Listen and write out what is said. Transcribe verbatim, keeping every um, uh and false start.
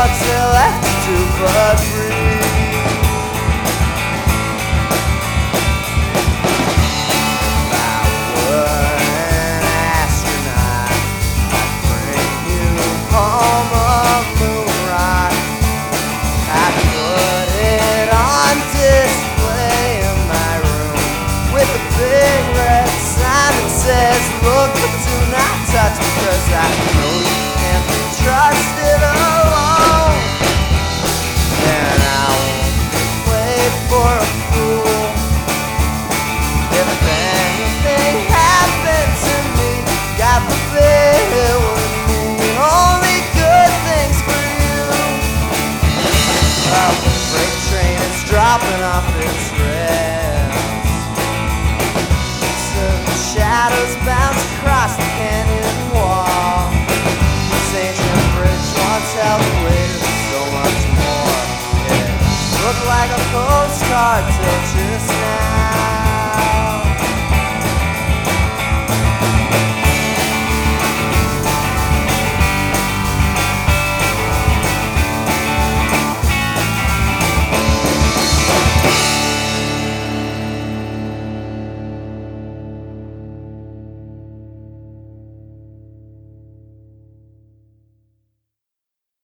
what's there left to do but breathe? If I were an astronaut, I'd bring you home a moon rock. I'd put it on display in my room with a big red sign that says, look but do not touch, because I know you can't be trusted alone. And I won't be played for a fool. If anything happened to me, God forbid it would mean only good things for you. Well, the freight train is dropping off its rails. Some shadows bounce across the canyon wall. This ancient bridge once held